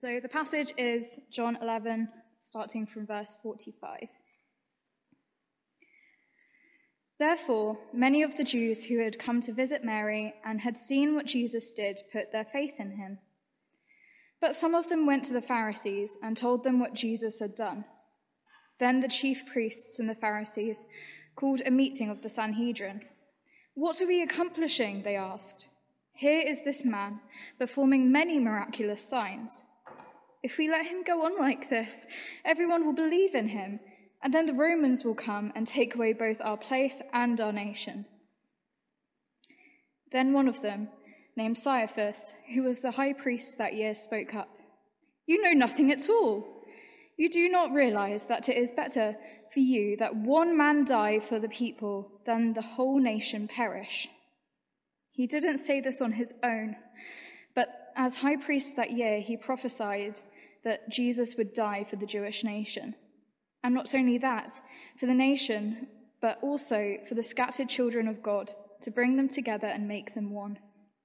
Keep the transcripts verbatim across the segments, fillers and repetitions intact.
So the passage is John eleven, starting from verse forty-five. Therefore, many of the Jews who had come to visit Mary and had seen what Jesus did put their faith in him. But some of them went to the Pharisees and told them what Jesus had done. Then the chief priests and the Pharisees called a meeting of the Sanhedrin. "What are we accomplishing?" they asked. "Here is this man performing many miraculous signs. If we let him go on like this, everyone will believe in him, and then the Romans will come and take away both our place and our nation." Then one of them, named Caiaphas, who was the high priest that year, spoke up. "You know nothing at all. You do not realize that it is better for you that one man die for the people than the whole nation perish." He didn't say this on his own, but as high priest that year, he prophesied that Jesus would die for the Jewish nation. And not only that, for the nation, but also for the scattered children of God, to bring them together and make them one.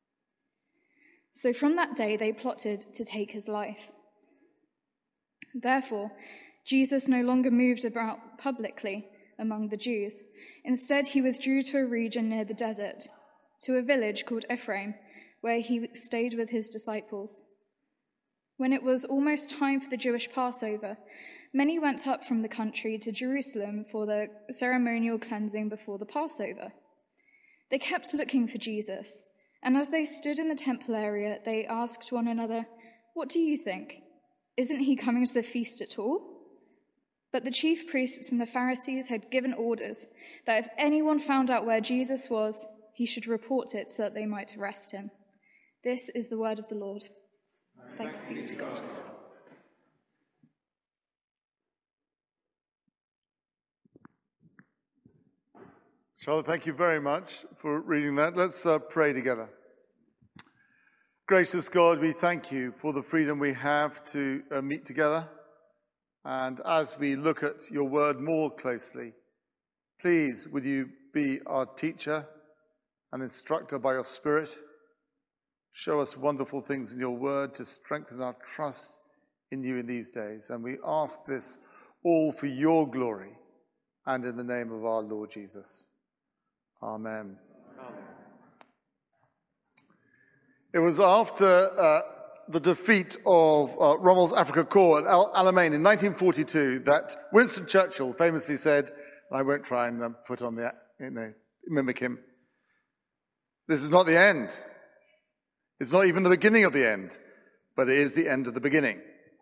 So from that day they plotted to take his life. Therefore, Jesus no longer moved about publicly among the Jews. Instead, he withdrew to a region near the desert, to a village called Ephraim, where he stayed with his disciples. When it was almost time for the Jewish Passover, many went up from the country to Jerusalem for the ceremonial cleansing before the Passover. They kept looking for Jesus, and as they stood in the temple area, they asked one another, "What do you think? Isn't he coming to the feast at all?" But the chief priests and the Pharisees had given orders that if anyone found out where Jesus was, he should report it so that they might arrest him. This is the word of the Lord. Thanks be to God. Charlotte, thank you very much for reading that. Let's uh, pray together. Gracious God, we thank you for the freedom we have to uh, meet together. And as we look at your word more closely, please, would you be our teacher and instructor by your Spirit? Show us wonderful things in your word to strengthen our trust in you in these days. And we ask this all for your glory and in the name of our Lord Jesus. Amen. Amen. It was after uh, the defeat of uh, Rommel's Afrika Korps at Al Alamein in nineteen forty-two that Winston Churchill famously said, I won't try and uh, put on the, you know, mimic him, "This is not the end. It's not even the beginning of the end, but it is the end of the beginning."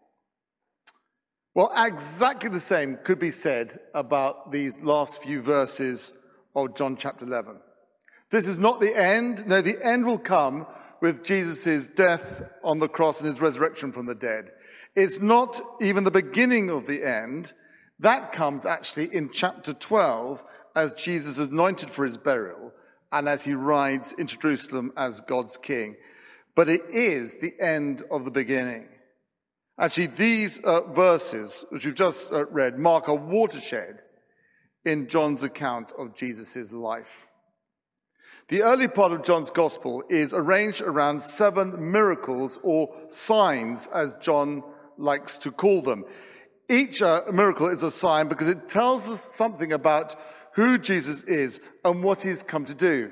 Well, exactly the same could be said about these last few verses of John chapter eleven. This is not the end. No, the end will come with Jesus' death on the cross and his resurrection from the dead. It's not even the beginning of the end. That comes actually in chapter twelve as Jesus is anointed for his burial and as he rides into Jerusalem as God's king. But it is the end of the beginning. Actually, these uh, verses, which we've just uh, read, mark a watershed in John's account of Jesus' life. The early part of John's gospel is arranged around seven miracles or signs, as John likes to call them. Each uh, miracle is a sign because it tells us something about who Jesus is and what he's come to do.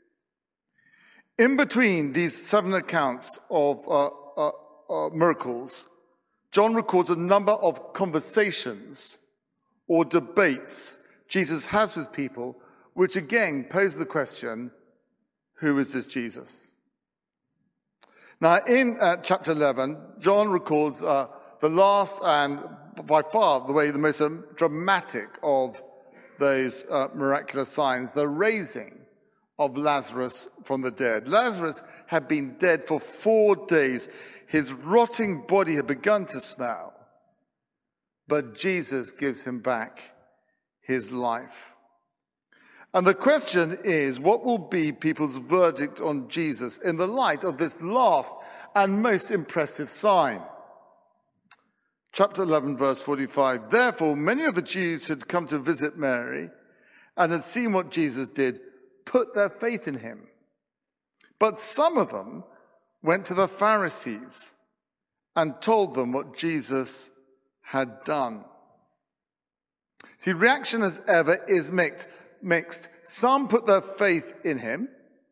In between these seven accounts of uh, uh, uh, miracles, John records a number of conversations or debates Jesus has with people, which again pose the question, who is this Jesus? Now, in uh, chapter eleven, John records uh, the last and by far the way the most um, dramatic of those uh, miraculous signs, the raising of Lazarus from the dead. Lazarus had been dead for four days. His rotting body had begun to smell, but Jesus gives him back his life. And the question is, what will be people's verdict on Jesus in the light of this last and most impressive sign? Chapter eleven, verse forty-five, "Therefore, many of the Jews who had come to visit Mary and had seen what Jesus did put their faith in him. But some of them went to the Pharisees and told them what Jesus had done. See, reaction as ever is mixed. mixed. Some put their faith in him,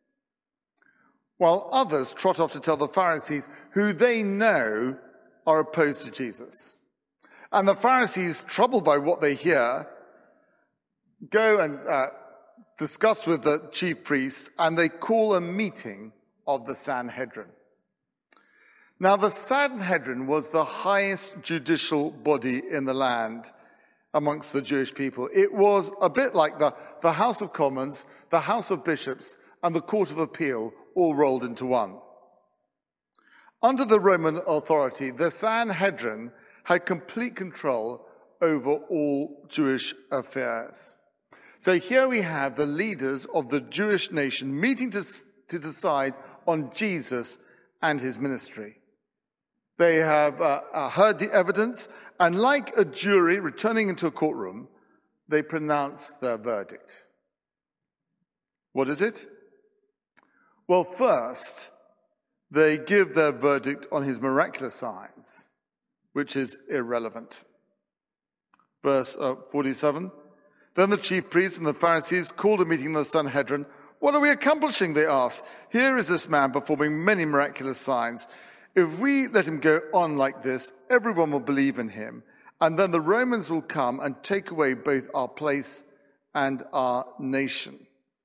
while others trot off to tell the Pharisees, who they know are opposed to Jesus. And the Pharisees, troubled by what they hear, go and uh, discuss with the chief priests, and they call a meeting of the Sanhedrin. Now, the Sanhedrin was the highest judicial body in the land amongst the Jewish people. It was a bit like the, the House of Commons, the House of Bishops, and the Court of Appeal all rolled into one. Under the Roman authority, the Sanhedrin had complete control over all Jewish affairs. So here we have the leaders of the Jewish nation meeting to, to decide on Jesus and his ministry. They have uh, uh, heard the evidence, and like a jury returning into a courtroom, they pronounce their verdict. What is it? Well, first, they give their verdict on his miraculous signs, which is irrelevant. Verse uh, forty-seven, then the chief priests and the Pharisees called a meeting of the Sanhedrin. What are we accomplishing, they asked. Here is this man performing many miraculous signs. If we let him go on like this, everyone will believe in him, and then the Romans will come and take away both our place and our nation.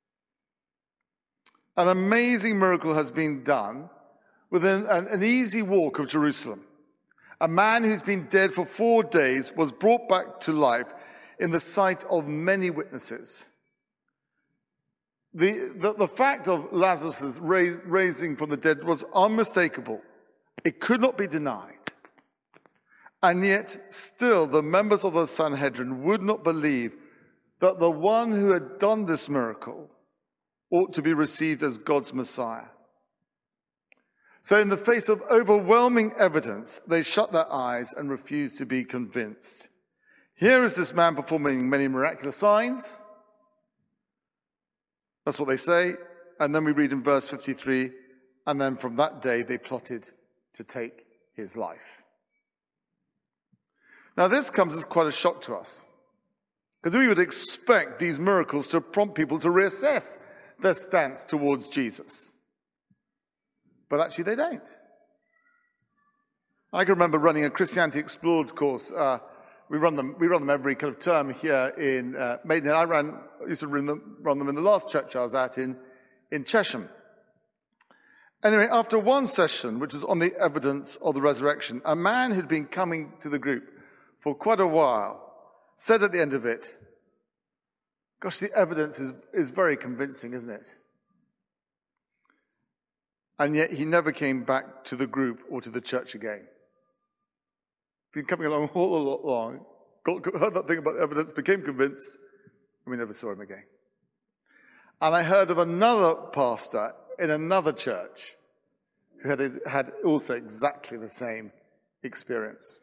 An amazing miracle has been done within an, an easy walk of Jerusalem. A man who's been dead for four days was brought back to life in the sight of many witnesses. The, the, the fact of Lazarus' raise, raising from the dead was unmistakable. It could not be denied. And yet, still, the members of the Sanhedrin would not believe that the one who had done this miracle ought to be received as God's Messiah. So in the face of overwhelming evidence, they shut their eyes and refused to be convinced. Here is this man performing many miraculous signs. That's what they say. And then we read in verse fifty-three, and then from that day they plotted to take his life. Now this comes as quite a shock to us, because we would expect these miracles to prompt people to reassess their stance towards Jesus. But actually they don't. I can remember running a Christianity Explored course. Uh, we run them. We run them every kind of term here in uh, Maidenhead. I ran used to run them, run them in the last church I was at in in Chesham. Anyway, after one session, which was on the evidence of the resurrection, a man who'd been coming to the group for quite a while said at the end of it, "Gosh, the evidence is is very convincing, isn't it?" And yet he never came back to the group or to the church again. Been coming along all along, got, heard that thing about evidence, became convinced, and we never saw him again. And I heard of another pastor in another church who had, had also exactly the same experience.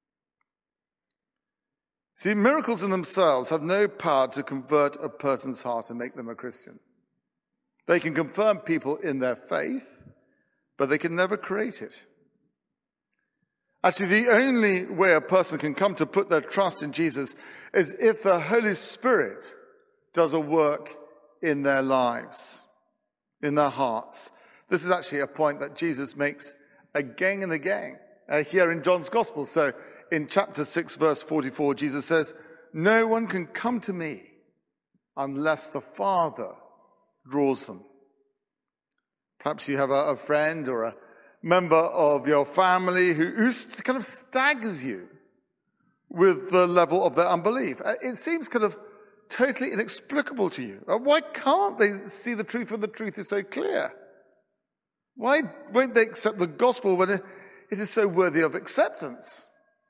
See, miracles in themselves have no power to convert a person's heart and make them a Christian. They can confirm people in their faith, but they can never create it. Actually, the only way a person can come to put their trust in Jesus is if the Holy Spirit does a work in their lives, in their hearts. This is actually a point that Jesus makes again and again uh, here in John's Gospel. So in chapter six, verse forty-four, Jesus says, "No one can come to me unless the Father draws them." Perhaps you have a, a friend or a member of your family who, who kind of staggers you with the level of their unbelief. It seems kind of totally inexplicable to you. Why can't they see the truth when the truth is so clear? Why won't they accept the gospel when it, it is so worthy of acceptance?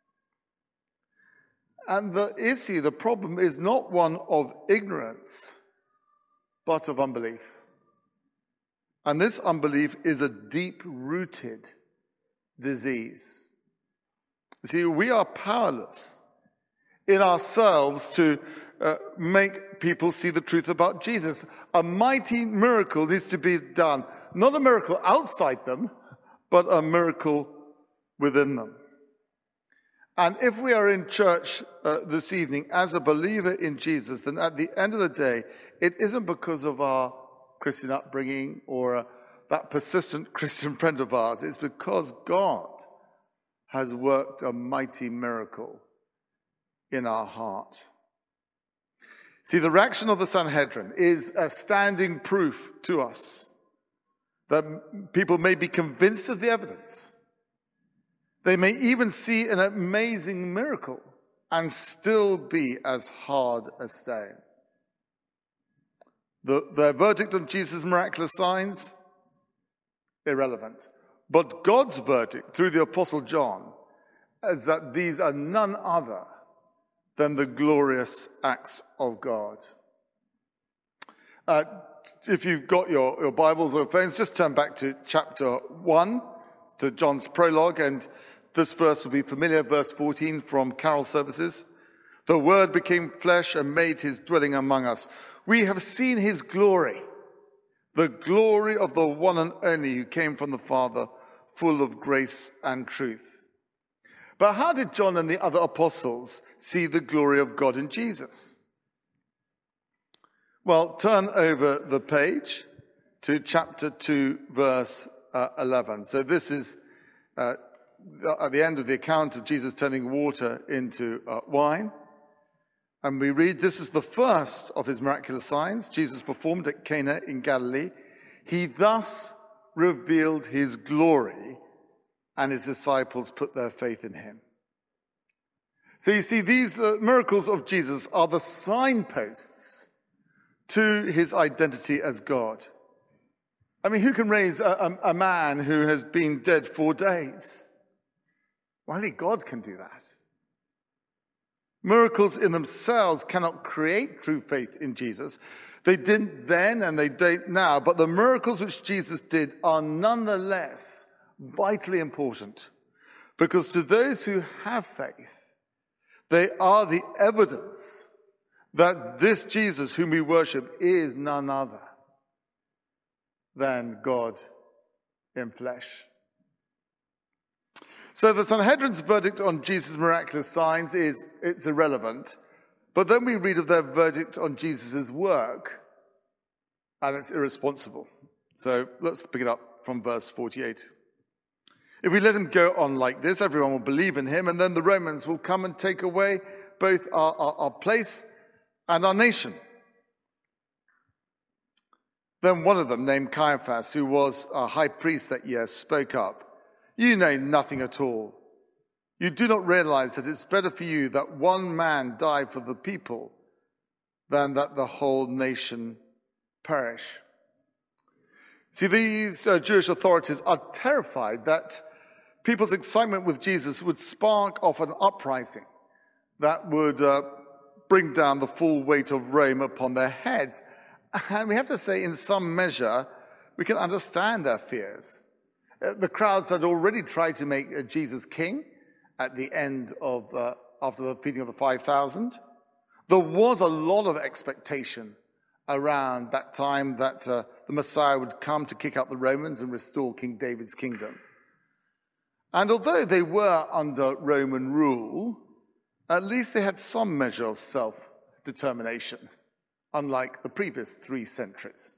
And the issue, the problem, is not one of ignorance, but of unbelief. And this unbelief is a deep-rooted disease. You see, we are powerless in ourselves to uh, make people see the truth about Jesus. A mighty miracle needs to be done. Not a miracle outside them, but a miracle within them. And if we are in church uh, this evening as a believer in Jesus, then at the end of the day, it isn't because of our Christian upbringing or uh, that persistent Christian friend of ours. It's because God has worked a mighty miracle in our heart. See, the reaction of the Sanhedrin is a standing proof to us that people may be convinced of the evidence. They may even see an amazing miracle and still be as hard as stone. The, their verdict on Jesus' miraculous signs, irrelevant. But God's verdict through the Apostle John is that these are none other than the glorious acts of God. Uh, if you've got your, your Bibles or phones, just turn back to chapter one, to John's prologue, and this verse will be familiar, verse fourteen from Carol services. The Word became flesh and made his dwelling among us. We have seen his glory, the glory of the one and only who came from the Father, full of grace and truth. But how did John and the other apostles see the glory of God in Jesus? Well, turn over the page to chapter two, verse uh, eleven. So this is uh, at the end of the account of Jesus turning water into uh, wine. And we read, this is the first of his miraculous signs Jesus performed at Cana in Galilee. He thus revealed his glory, and his disciples put their faith in him. So you see, these uh, miracles of Jesus are the signposts to his identity as God. I mean, who can raise a, a, a man who has been dead four days? Well, only God can do that. Miracles in themselves cannot create true faith in Jesus. They didn't then and they don't now, but the miracles which Jesus did are nonetheless vitally important, because to those who have faith, they are the evidence that this Jesus whom we worship is none other than God in flesh. So the Sanhedrin's verdict on Jesus' miraculous signs is, it's irrelevant. But then we read of their verdict on Jesus' work, and it's irresponsible. So let's pick it up from verse forty-eight. If we let him go on like this, everyone will believe in him, and then the Romans will come and take away both our, our, our place and our nation. Then one of them, named Caiaphas, who was a high priest that year, spoke up. You know nothing at all. You do not realize that it's better for you that one man die for the people than that the whole nation perish. See, these uh, Jewish authorities are terrified that people's excitement with Jesus would spark off an uprising that would uh, bring down the full weight of Rome upon their heads. And we have to say, in some measure, we can understand their fears. The crowds had already tried to make Jesus king at the end of, uh, after the feeding of the five thousand. There was a lot of expectation around that time that uh, the Messiah would come to kick out the Romans and restore King David's kingdom. And although they were under Roman rule, at least they had some measure of self-determination, unlike the previous three centuries.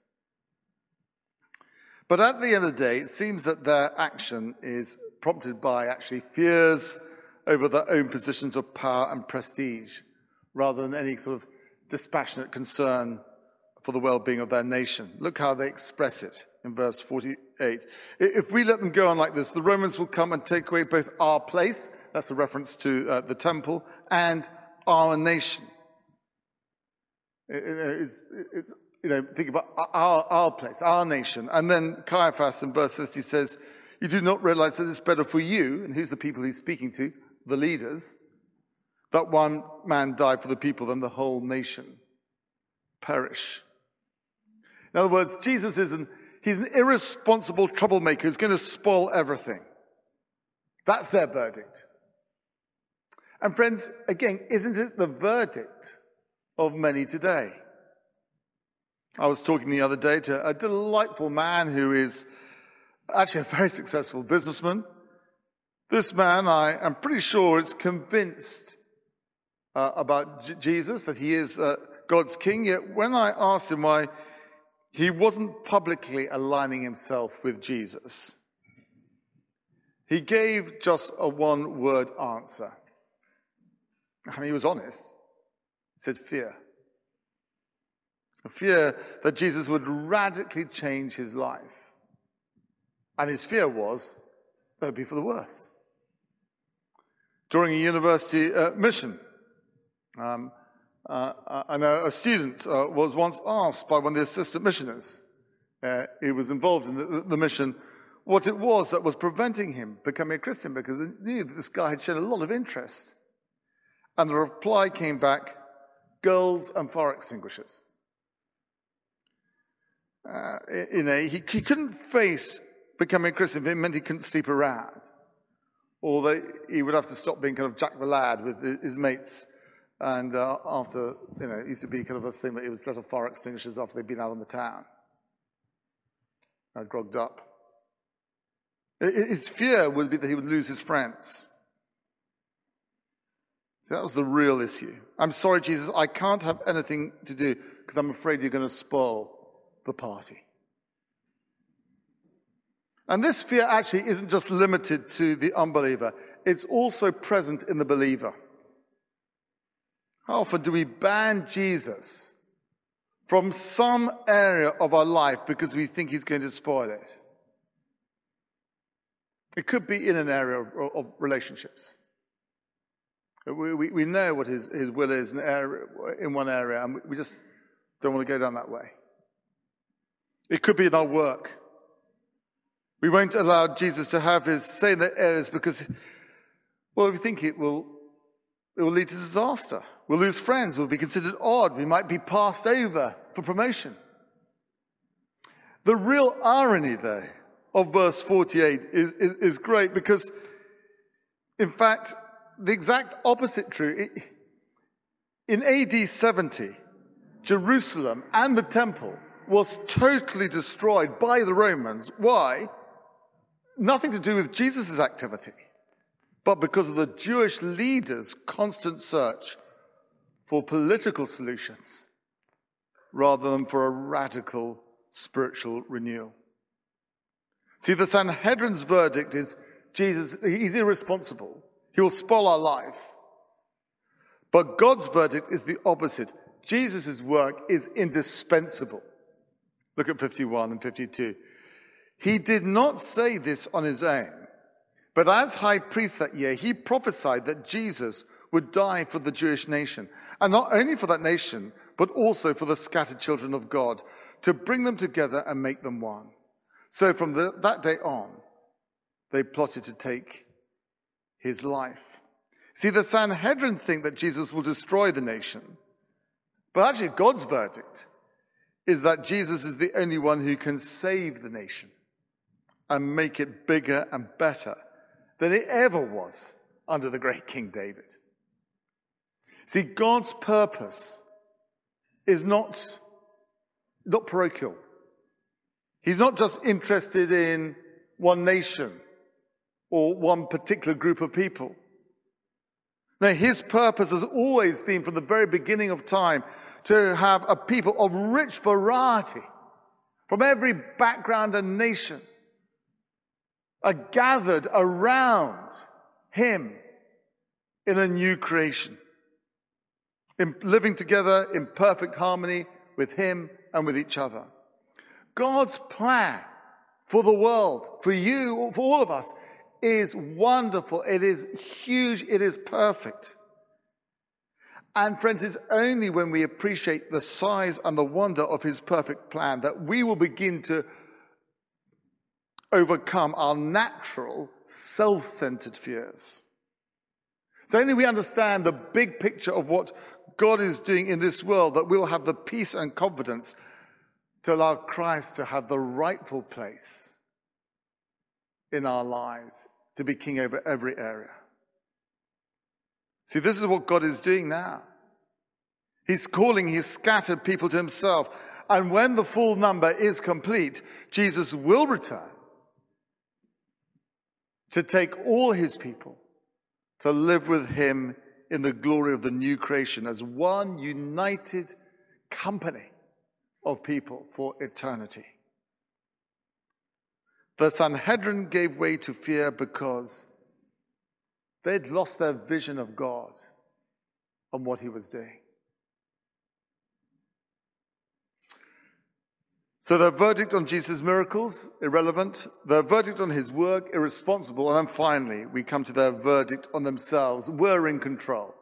But at the end of the day, it seems that their action is prompted by actually fears over their own positions of power and prestige, rather than any sort of dispassionate concern for the well-being of their nation. Look how they express it in verse forty-eight. If we let them go on like this, the Romans will come and take away both our place, that's a reference to uh, the temple, and our nation. It, it's, it's You know, think about our, our place, our nation. And then Caiaphas in verse fifty says, you do not realize that it's better for you, and here's the people he's speaking to, the leaders, that one man died for the people than the whole nation perish. In other words, Jesus is an, he's an irresponsible troublemaker who's going to spoil everything. That's their verdict. And friends, again, isn't it the verdict of many today? I was talking the other day to a delightful man who is actually a very successful businessman. This man, I am pretty sure, is convinced uh, about J- Jesus, that he is uh, God's king. Yet when I asked him why he wasn't publicly aligning himself with Jesus, he gave just a one-word answer. And he was honest. He said, fear. A fear that Jesus would radically change his life. And his fear was that it would be for the worse. During a university uh, mission, um, uh, I know a student uh, was once asked by one of the assistant missioners, uh, he was involved in the, the mission, what it was that was preventing him becoming a Christian, because they knew that this guy had shown a lot of interest. And the reply came back, girls and fire extinguishers. Uh, you know, he, he couldn't face becoming a Christian if it meant he couldn't sleep around. Or that he would have to stop being kind of Jack the Lad with his mates. And uh, after, you know, it used to be kind of a thing that he would let off fire extinguishers after they'd been out on the town. Uh, grogged up. His fear would be that he would lose his friends. So that was the real issue. I'm sorry, Jesus, I can't have anything to do because I'm afraid you're going to spoil the party. And this fear actually isn't just limited to the unbeliever. It's also present in the believer. How often do we ban Jesus from some area of our life because we think he's going to spoil it? It could be in an area of, of relationships. We, we, we know what his, his will is in, area, in one area, and we just don't want to go down that way. It could be in our work. We won't allow Jesus to have his say in the areas because, well, we think it will, it will lead to disaster. We'll lose friends. We'll be considered odd. We might be passed over for promotion. The real irony, though, of verse forty-eight is, is, is great because, in fact, the exact opposite true. In A D seventy, Jerusalem and the temple was totally destroyed by the Romans. Why? Nothing to do with Jesus' activity, but because of the Jewish leaders' constant search for political solutions rather than for a radical spiritual renewal. See, the Sanhedrin's verdict is Jesus, he's irresponsible. He will spoil our life. But God's verdict is the opposite. Jesus' work is indispensable. Look at fifty-one and fifty-two. He did not say this on his own, but as high priest that year, he prophesied that Jesus would die for the Jewish nation, and not only for that nation, but also for the scattered children of God, to bring them together and make them one. So from the, that day on, they plotted to take his life. See, the Sanhedrin think that Jesus will destroy the nation, but actually God's verdict is that Jesus is the only one who can save the nation and make it bigger and better than it ever was under the great King David. See, God's purpose is not, not parochial. He's not just interested in one nation or one particular group of people. No, his purpose has always been from the very beginning of time to have a people of rich variety from every background and nation are gathered around him in a new creation, in living together in perfect harmony with him and with each other. God's plan for the world, for you, for all of us, is wonderful. It is huge. It is perfect. And friends, it's only when we appreciate the size and the wonder of his perfect plan that we will begin to overcome our natural, self-centered fears. So only we understand the big picture of what God is doing in this world that we'll have the peace and confidence to allow Christ to have the rightful place in our lives, to be king over every area. See, this is what God is doing now. He's calling his scattered people to himself. And when the full number is complete, Jesus will return. to take all his people to live with him in the glory of the new creation as one united company of people for eternity. The Sanhedrin gave way to fear because they'd lost their vision of God and what he was doing. So their verdict on Jesus' miracles, irrelevant. Their verdict on his work, irresponsible. And then finally, we come to their verdict on themselves. We're in control.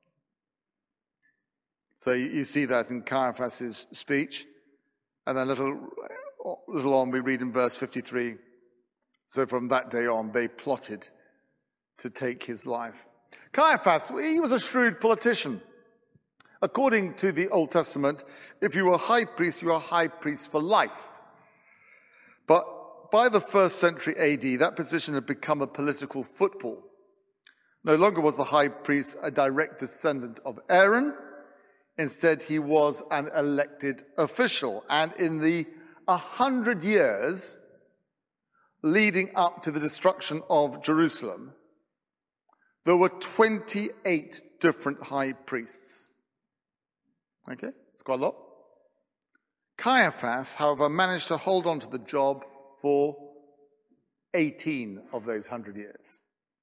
So you, you see that in Caiaphas' speech. And then a little, little on, we read in verse fifty-three. So from that day on, they plotted to take his life. Caiaphas, he was a shrewd politician. According to the Old Testament, if you were high priest, you were high priest for life. But by the first century A D, that position had become a political football. No longer was the high priest a direct descendant of Aaron. Instead, he was an elected official. And in the a hundred years leading up to the destruction of Jerusalem, there were twenty-eight different high priests. Okay, it's quite a lot. Caiaphas, however, managed to hold on to the job for eighteen of those hundred years.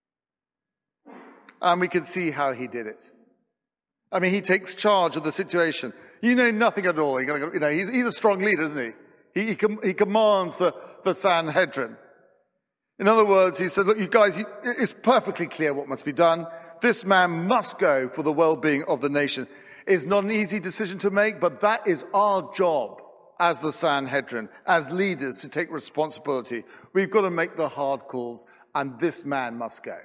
And we can see how he did it. I mean, he takes charge of the situation. You know nothing at all. You're gonna, you know, he's, he's a strong leader, isn't he? He, he, com- he commands the, the Sanhedrin. In other words, he said, look, you guys, you, it's perfectly clear what must be done. This man must go for the well-being of the nation. It's not an easy decision to make, but that is our job as the Sanhedrin, as leaders, to take responsibility. We've got to make the hard calls, and this man must go.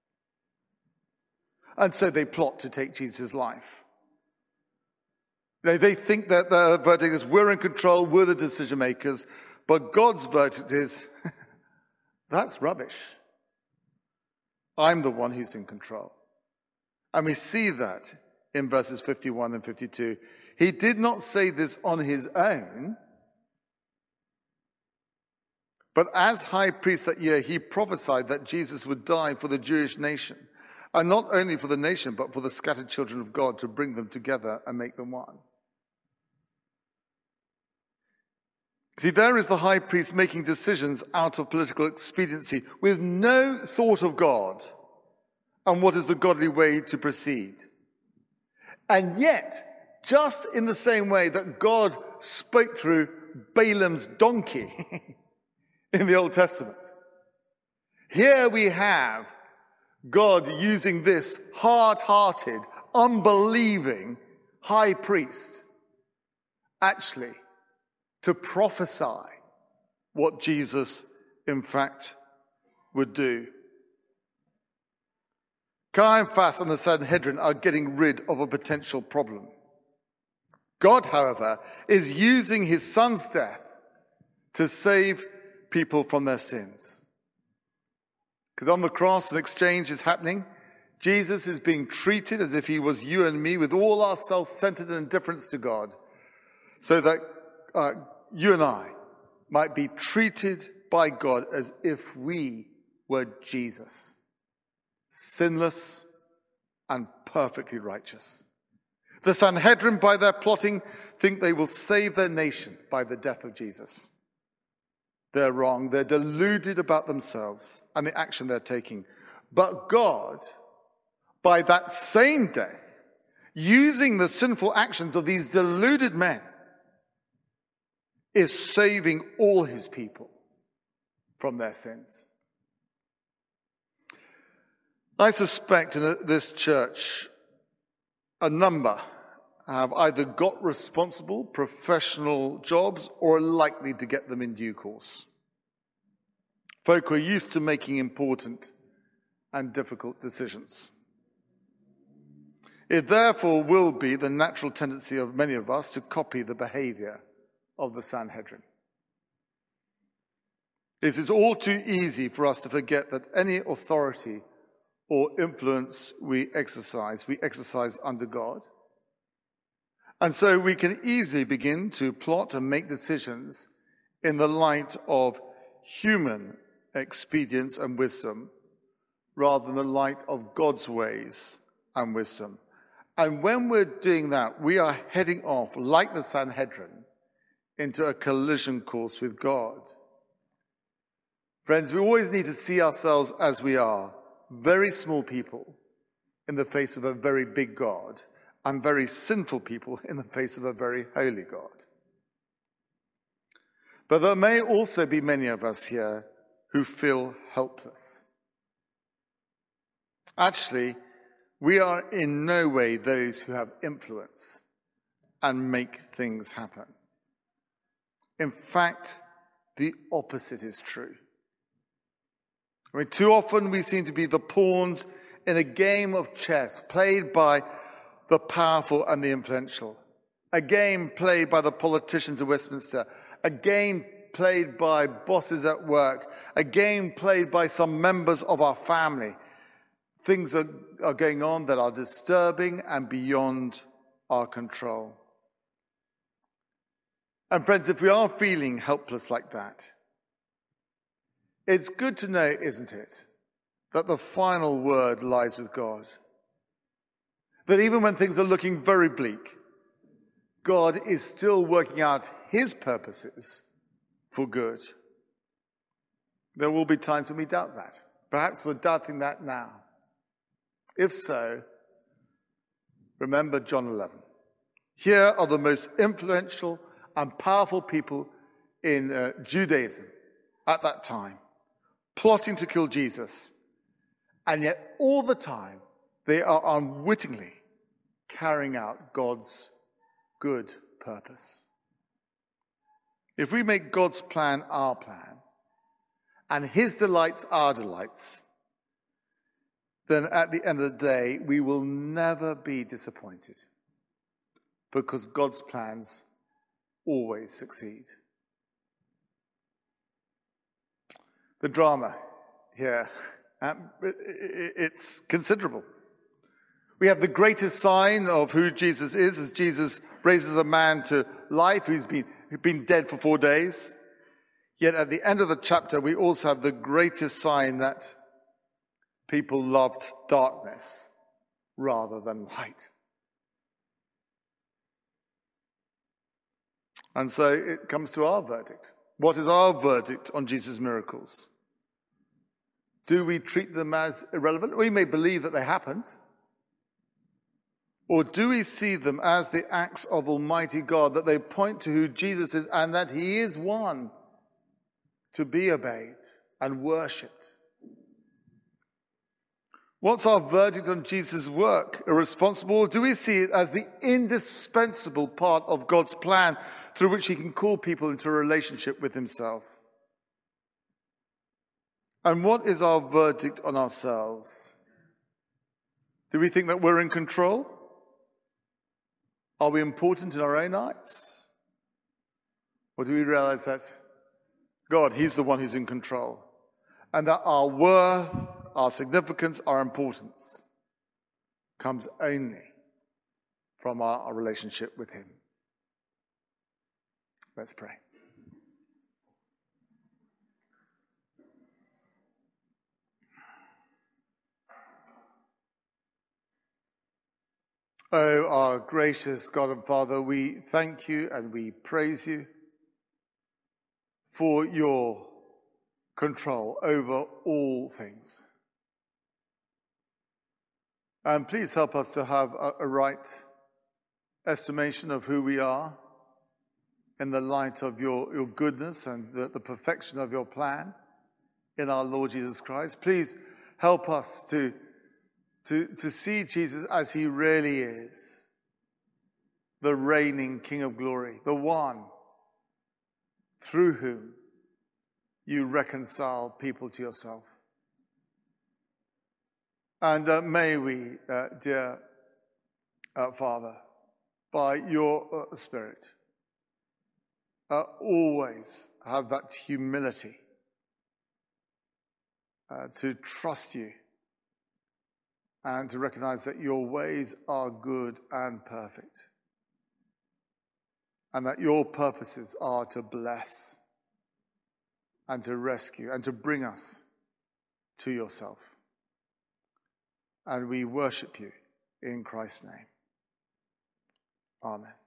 And so they plot to take Jesus' life. You know, they think that the verdict is, we're in control, we're the decision makers, but God's verdict is, that's rubbish. I'm the one who's in control. And we see that in verses fifty-one and fifty-two. He did not say this on his own, but as high priest that year, he prophesied that Jesus would die for the Jewish nation, and not only for the nation, but for the scattered children of God, to bring them together and make them one. See, there is the high priest making decisions out of political expediency with no thought of God and what is the godly way to proceed. And yet, just in the same way that God spoke through Balaam's donkey in the Old Testament, here we have God using this hard-hearted, unbelieving high priest actually to prophesy what Jesus, in fact, would do. Caiaphas and the Sanhedrin are getting rid of a potential problem. God, however, is using his son's death to save people from their sins. Because on the cross, an exchange is happening. Jesus is being treated as if he was you and me, with all our self-centered indifference to God, so that uh, you and I might be treated by God as if we were Jesus, sinless and perfectly righteous. The Sanhedrin, by their plotting, think they will save their nation by the death of Jesus. They're wrong. They're deluded about themselves and the action they're taking. But God, by that same death, using the sinful actions of these deluded men, is saving all his people from their sins. I suspect in this church, a number have either got responsible professional jobs or are likely to get them in due course. Folk who are used to making important and difficult decisions. It therefore will be the natural tendency of many of us to copy the behavior of the Sanhedrin. It is all too easy for us to forget that any authority or influence we exercise, we exercise under God. And so we can easily begin to plot and make decisions in the light of human expedience and wisdom rather than the light of God's ways and wisdom. And when we're doing that, we are heading off, like the Sanhedrin, into a collision course with God. Friends, we always need to see ourselves as we are, very small people in the face of a very big God, and very sinful people in the face of a very holy God. But there may also be many of us here who feel helpless. Actually, we are in no way those who have influence and make things happen. In fact, the opposite is true. I mean, too often we seem to be the pawns in a game of chess played by the powerful and the influential. A game played by the politicians of Westminster. A game played by bosses at work. A game played by some members of our family. Things are, are going on that are disturbing and beyond our control. And friends, if we are feeling helpless like that, it's good to know, isn't it, that the final word lies with God. That even when things are looking very bleak, God is still working out his purposes for good. There will be times when we doubt that. Perhaps we're doubting that now. If so, remember John eleven. Here are the most influential and powerful people in uh, Judaism at that time, plotting to kill Jesus. And yet all the time, they are unwittingly carrying out God's good purpose. If we make God's plan our plan, and his delights our delights, then at the end of the day, we will never be disappointed, because God's plans always succeed. The drama here, um, it's considerable. We have the greatest sign of who Jesus is, as Jesus raises a man to life who's been, who's been dead for four days. Yet at the end of the chapter, we also have the greatest sign that people loved darkness rather than light. And so it comes to our verdict. What is our verdict on Jesus' miracles? Do we treat them as irrelevant? We may believe that they happened. Or do we see them as the acts of Almighty God, that they point to who Jesus is and that he is one to be obeyed and worshipped? What's our verdict on Jesus' work? Irresponsible? Or do we see it as the indispensable part of God's plan through which he can call people into a relationship with himself? And what is our verdict on ourselves? Do we think that we're in control? Are we important in our own eyes? Or do we realize that God, he's the one who's in control, and that our worth, our significance, our importance comes only from our, our relationship with him? Let's pray. Oh, our gracious God and Father, we thank you and we praise you for your control over all things. And please help us to have a, a right estimation of who we are in the light of your, your goodness and the, the perfection of your plan in our Lord Jesus Christ. Please help us to To, to see Jesus as he really is, the reigning King of glory, the one through whom you reconcile people to yourself. And uh, may we, uh, dear uh, Father, by your uh, Spirit, uh, always have that humility uh, to trust you, and to recognize that your ways are good and perfect, and that your purposes are to bless and to rescue and to bring us to yourself. And we worship you in Christ's name. Amen.